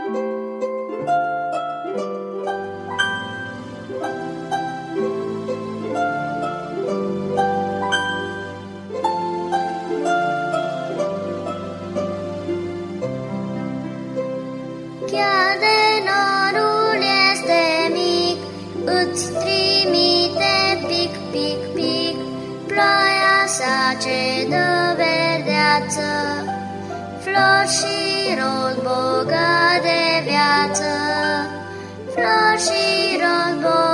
Chiar de norul este mic, îți trimite pic, pic, pic, ploaia sa ce dă verdeață, flori și rod bogat de viață, flori și rod bogat